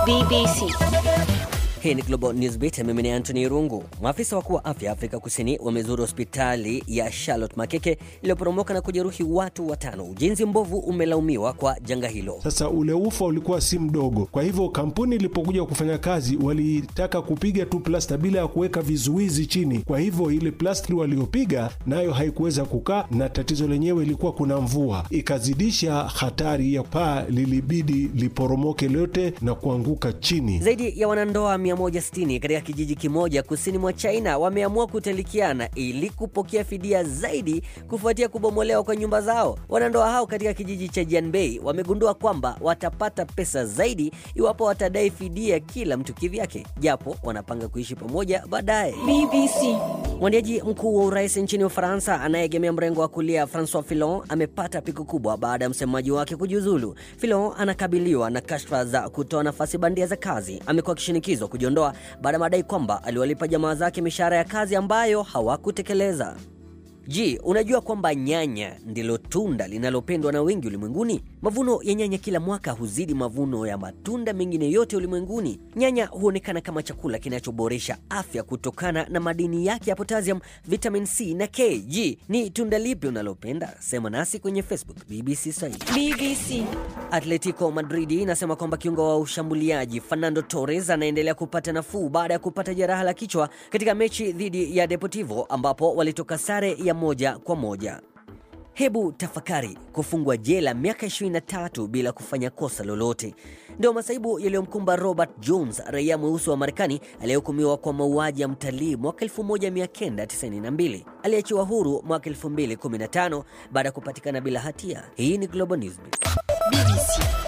BBC. Hii ni Global Newsbeat, mimi ni Anthony Rungu. Maafisa wakuu wa afya Afrika Kusini wamezuru hospitali ya Charlotte Makeke iliyoporomoka na kujeruhi watu 5. Ujenzi mbovu umelaumiwa kwa janga hilo. Sasa ule ufa ulikuwa si mdogo. Kwa hivyo kampuni ilipokuja kufanya kazi walitaka kupiga tu plasta bila ya kuweka vizuizi chini. Kwa hivyo ile plastri waliopiga nayo haikuweza kukaa, na tatizo lenyewe ilikuwa kuna mvua. Ikazidisha hatari ya paa, lilibidi liporomoke lote na kuanguka chini. Zaidi ya wanandoa 160 katika kijiji kimoja kusini mwa China wameamua kutalikiana ili kupokea fidia zaidi kufuatia kubomolewa kwa nyumba zao. Wanandoa hao katika kijiji cha Jianbei wamegundua kwamba watapata pesa zaidi iwapo watadai fidia kila mtu kivyake, japo wanapanga kuishi pamoja baadaye. BBC. Mwaniaji mkuu wa urais nchini Ufaransa anayegemea mrengo wa kulia François Fillon amepata pigo kubwa baada ya msemaji wake kujiuzulu. Fillon anakabiliwa na kashfa za kutoa nafasi bandia za kazi. Amekuwa kishinikizwa kujiondoa baada ya madai kwamba aliwalipa jamaa zake mishahara ya kazi ambayo hawakutekeleza. Unajua kwamba nyanya ndilo tunda linalopendwa na wengi ulimwenguni? Mavuno ya nyanya kila mwaka huzidi mavuno ya matunda mengine yote ulimwenguni. Nyanya huonekana kama chakula kinachoboresha afya kutokana na madini yake ya potassium, vitamin C na K. Ni tunda lipi unalopenda? Sema nasi kwenye Facebook BBC Swahili. BBC. Atletico Madrid inasema kwamba kiungo wa ushambuliaji Fernando Torres anaendelea kupata nafuu baada ya kupata jeraha la kichwa katika mechi dhidi ya Deportivo ambapo walitoka sare ya 1-1. Hebu tafakari kufungwa jela miaka 23 bila kufanya kosa lolote. Ndio masaibu yaliyomkumba Robert Jones, raia mweusi wa Marekani aliyehukumiwa kwa mauaji ya mtalii mwaka 1992. Aliachiwa huru mwaka 2015 baada ya kupatikana bila hatia. Hii ni Global News. BBC.